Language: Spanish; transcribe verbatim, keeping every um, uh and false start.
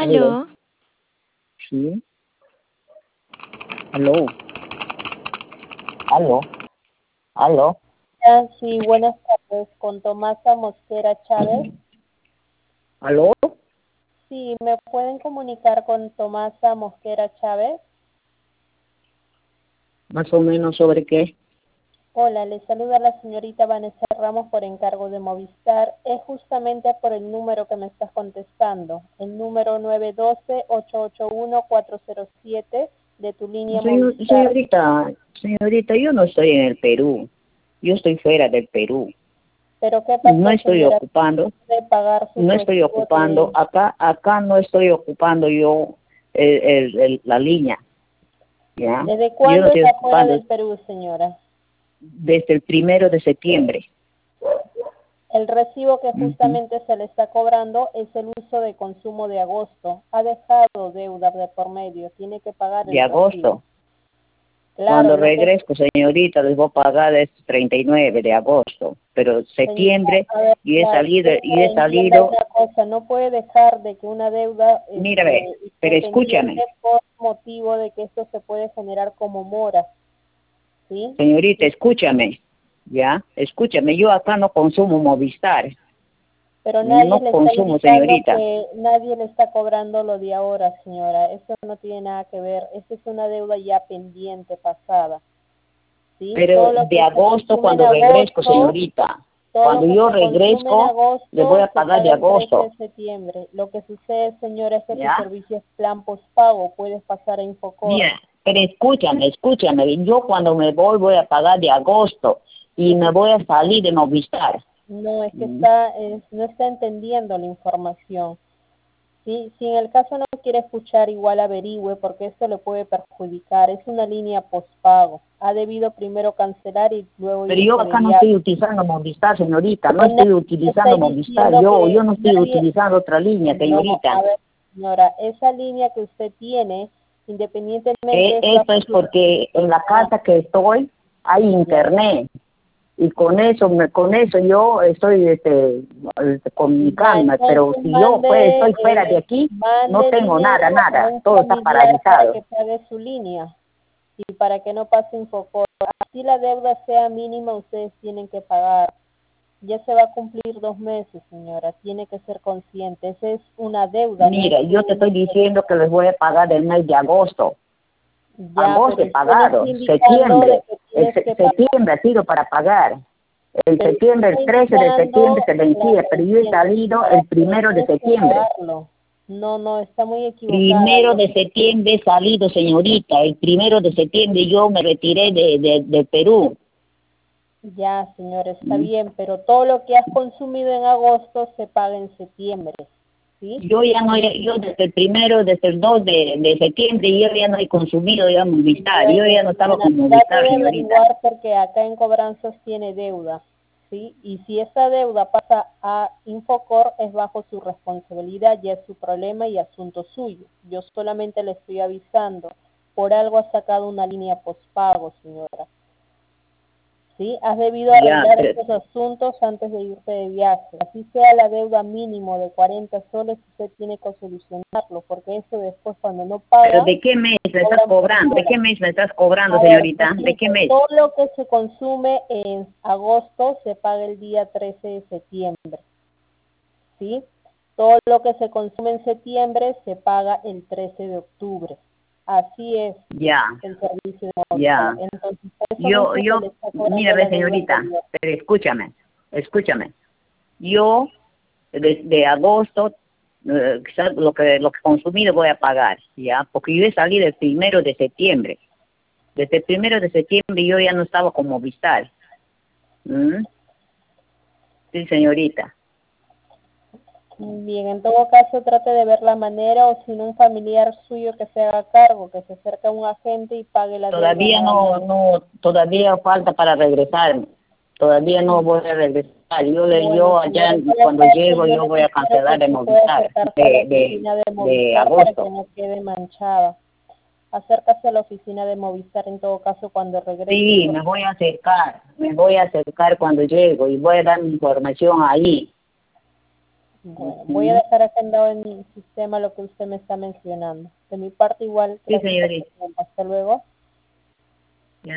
Aló. Aló. Sí. Aló. Aló. Aló. Ah, sí, buenas tardes, con Tomasa Mosquera Chávez. Aló. Sí, ¿me pueden comunicar con Tomasa Mosquera Chávez? Más o menos sobre qué. Hola, le saluda la señorita Vanessa Ramos por encargo de Movistar. Es justamente por el número que me estás contestando, el número nueve uno dos, ocho ocho uno, cuatro cero siete de tu línea Señor, Movistar. señorita, señorita, yo no estoy en el Perú. Yo estoy fuera del Perú. ¿Pero qué pasó, No estoy señora? ocupando. ¿Puede pagar su No estoy recibo ocupando. de- Acá, acá no estoy ocupando yo el, el, el- la línea. ¿Ya? ¿Desde Yo cuándo no estoy está fuera ocupando del Perú, señora? desde el primero de septiembre. El recibo que Ujú. justamente se le está cobrando es el uso de consumo de agosto. Ha dejado deuda de por medio, tiene que pagar De el recibo. agosto. Claro, Cuando lo que regreso, señorita, les voy a pagar es treinta y nueve de agosto, pero señora, septiembre a ver, y he la- salido, quiero y que he entienda salido, una cosa, no puede dejar de que una deuda mira, ve, este, pero esté pendiente escúchame, por motivo de que esto se puede generar como mora, ¿sí? señorita, escúchame, ya, escúchame, yo acá no consumo Movistar, Pero nadie no le está consumo, indicando señorita, que nadie le está cobrando lo de ahora, señora. Eso no tiene nada que ver. Esa es una deuda ya pendiente, pasada. ¿Sí? pero Todo lo de que se agosto consume en cuando regreso, agosto, señorita, todo lo cuando que yo se consume en regreso, les voy agosto a se pagar de paga el trece agosto, de septiembre. Lo que sucede, señora, es que tu ¿ya? servicio es plan postpago. Puedes pasar a Infocor. Mira, pero escúchame, escúchame, yo cuando me voy voy a pagar de agosto y me voy a salir de Movistar. No, es que Mm. está, es- no está entendiendo la información. ¿Sí? Si en el caso no quiere escuchar, igual averigüe porque esto le puede perjudicar. Es una línea postpago. Ha debido primero cancelar y luego Pero yo irse de acá no viaje. estoy utilizando Movistar, señorita, no Pero estoy nadie le utilizando estoy Movistar, diciendo yo, que yo no estoy nadie, utilizando otra línea, no, señorita. a ver, señora, esa línea que usted tiene, Eh, independientemente es esto bajo es su porque en la ah, casa que estoy hay ya. internet y con eso, me- con eso yo estoy este, este, Ya, comunicándome, pero entonces si yo pues mande, estoy fuera de eh, aquí, no mande el tengo dinero nada, a nada, un todo está familiar para paralizado. que pague su línea y para que no pase un poco. Así la deuda sea mínima, ustedes tienen que pagar. Ya se va a cumplir dos meses, señora. Tiene que ser consciente. Esa es una deuda, no es Mira, yo te un... estoy diciendo que les voy a pagar el mes de agosto. Ya, Agosto pero he usted me está pagado, indicando de septiembre, que el tienes se- que pagar. septiembre ha sido para pagar. El Pero usted me septiembre, está el trece de septiembre indicando, se vencía, claro, pero yo he entiendo, salido señora, el pero primero de tienes que septiembre. pagarlo. No, no, está muy equivocada. Primero Lo de que septiembre he salido, señorita. El primero de septiembre yo me retiré de, de, de Perú. Ya, señor, está ¿Mm? bien, pero todo lo que has consumido en agosto se paga en septiembre, ¿sí? Yo ya no, yo desde el primero, desde el dos de, de septiembre, yo ya no he consumido ya Movistar. Yo Bueno, ya no estaba Ana, con trate Movistar, de señorita. averiguar porque acá en cobranzas tiene deuda, ¿sí? Y si esa deuda pasa a Infocor es bajo su responsabilidad, ya es su problema y asunto suyo. Yo solamente le estoy avisando. Por algo ha sacado una línea postpago, señora. ¿Sí? Has debido Ya, arreglar pero, estos asuntos antes de irte de viaje. Así sea la deuda mínimo de cuarenta soles, usted tiene que solucionarlo, porque eso después cuando no pero paga, ¿de qué mes me estás cobran por cobrando? ¿De mora. qué mes me estás cobrando, A ver, te señorita? ¿De qué explico. mes? Todo lo que se consume en agosto se paga el día trece de septiembre, ¿sí? Todo lo que se consume en septiembre se paga el trece de octubre. Así es Ya, el servicio de Movistar. ya. Entonces, por eso Yo, mismo se yo, le está mira, cobrando ve, la deuda señorita, anterior. pero escúchame, escúchame. Yo, desde agosto, eh, quizás lo que lo que he consumido voy a pagar, ¿ya? Porque yo he salido el primero de septiembre. Desde el primero de septiembre yo ya no estaba con Movistar. ¿Mm? Sí, señorita. Bien, en todo caso trate de ver la manera o si no un familiar suyo que se haga cargo, que se acerque a un agente y pague la deuda Todavía no, nuevamente. no, todavía falta para regresar. Todavía no voy a regresar. Yo, le- Bueno, yo allá, señor, en todo cuando caso llego, yo yo le voy a sugiero que cancelar de si puede Movistar, acercarse a la de, de, oficina de de Movistar para que agosto. no quede manchada. Acércase a la oficina de Movistar en todo caso cuando regrese. Sí, Porque, me voy a acercar, me voy a acercar cuando llego y voy a dar mi información ahí. Bueno, voy a dejar agendado en mi sistema lo que usted me está mencionando. De mi parte igual. Sí, señorita. Hasta luego.